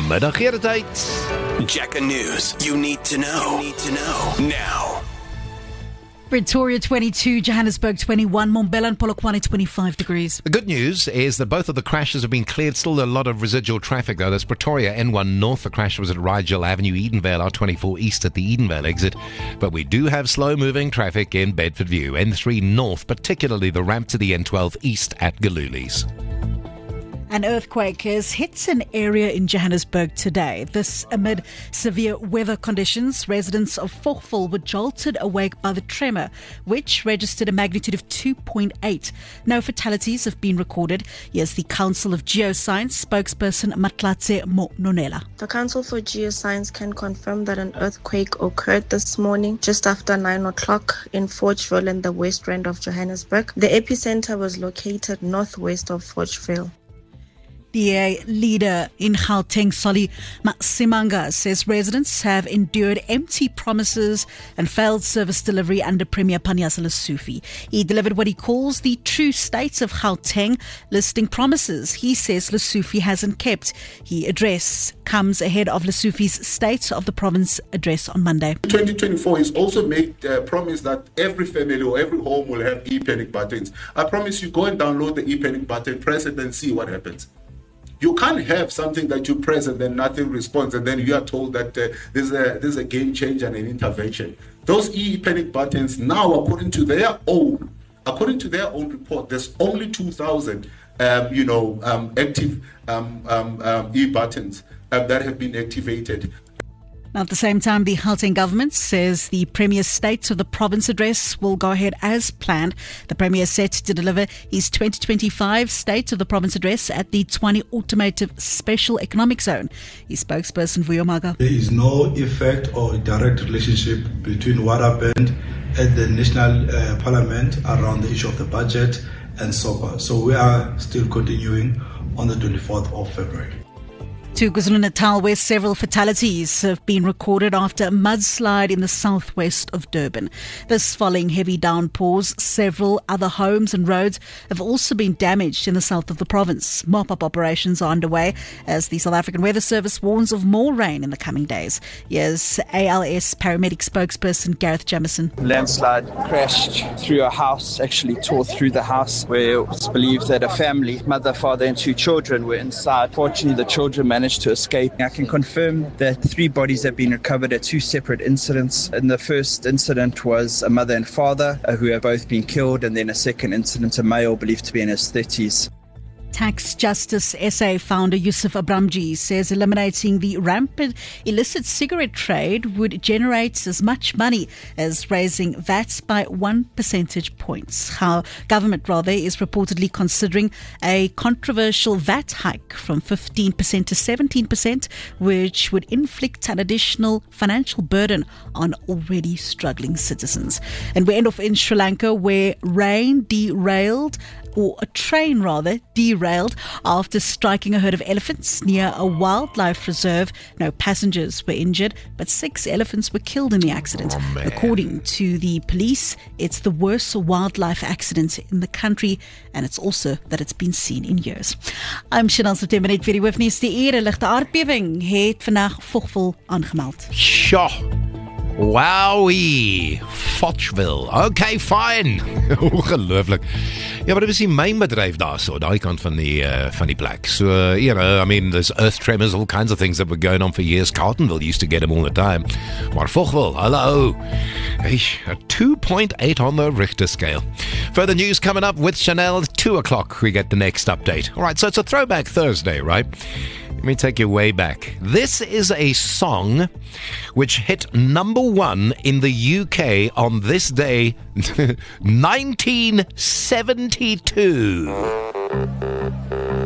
Middaggeertyd. Check news you need to know. Now. Pretoria 22, Johannesburg 21, Mbombela and Polokwane 25 degrees. The good news is that both of the crashes have been cleared. Still a lot of residual traffic, though. There's Pretoria N1 North. The crash was at Rigel Avenue, Edenvale, R24 East at the Edenvale exit. But we do have slow-moving traffic in Bedford View. N3 North, particularly the ramp to the N12 East at Galuli's. An earthquake has hit an area in Johannesburg today. This amid severe weather conditions. Residents of Fochville were jolted awake by the tremor, which registered a magnitude of 2.8. No fatalities have been recorded. Here's the Council of Geoscience spokesperson Matlatse Mononela. The Council for Geoscience can confirm that an earthquake occurred this morning just after 9 o'clock in Forgeville in the west end of Johannesburg. The epicenter was located northwest of Forgeville. DA leader in Gauteng, Solly Masimanga, says residents have endured empty promises and failed service delivery under Premier Panyaza Lesufi. He delivered what he calls the true state of Gauteng, listing promises he says Lesufi hasn't kept. His address comes ahead of Lesufi's State of the Province address on Monday. 2024 is also made a promise that every family or every home will have e-panic buttons. I promise you, go and download the e-panic button, press it and see what happens. You can't have something that you press and then nothing responds, and then you are told that there's a game changer and an intervention. Those e-panic buttons now, according to their own report, there's only 2,000 active e-buttons that have been activated. Now, at the same time, the Gauteng government says the Premier's State of the Province address will go ahead as planned. The Premier is set to deliver his 2025 State of the Province address at the Tshwane Automotive Special Economic Zone. His spokesperson, Vuyo Maga. There is no effect or direct relationship between what happened at the National Parliament around the issue of the budget and so on. So we are still continuing on the 24th of February. To KwaZulu-Natal, where several fatalities have been recorded after a mudslide in the southwest of Durban. This following heavy downpours, several other homes and roads have also been damaged in the south of the province. Mop-up operations are underway as the South African Weather Service warns of more rain in the coming days. Here's ALS paramedic spokesperson Gareth Jamison. Landslide crashed through a house, actually tore through the house, where it's believed that a family, mother, father and 2 children were inside. Fortunately, the children managed to escape. I can confirm that 3 bodies have been recovered at 2 separate incidents. In the first incident was a mother and father who have both been killed, and then a second incident, a male believed to be in his 30s. Tax Justice SA founder Yusuf Abramji says eliminating the rampant illicit cigarette trade would generate as much money as raising VAT by 1 percentage point. How government is reportedly considering a controversial VAT hike from 15% to 17%, which would inflict an additional financial burden on already struggling citizens. And we end off in Sri Lanka, where a train derailed after striking a herd of elephants near a wildlife reserve. No passengers were injured, but 6 elephants were killed in the accident. According to the police, it's the worst wildlife accident in the country, and it's also that it's been seen in years. I'm Chanel September net vir die hoofnuus. Die ligte aardbewing het vandag Fochville aangemeld. Sjoe. Wowie, Forgeville. Okay, fine. Ongelooflik. Ja, maar dit is die mynbedryf daar so, daai kant van die plek. So, I mean, there's earth tremors, all kinds of things that were going on for years. Carltonville used to get them all the time. Maar Fochville, hello. A 2.8 on the Richter scale. Further news coming up with Chanel. 2 o'clock, we get the next update. All right, so it's a throwback Thursday, right? Let me take you way back. This is a song which hit number 1 in the UK on this day, 1972.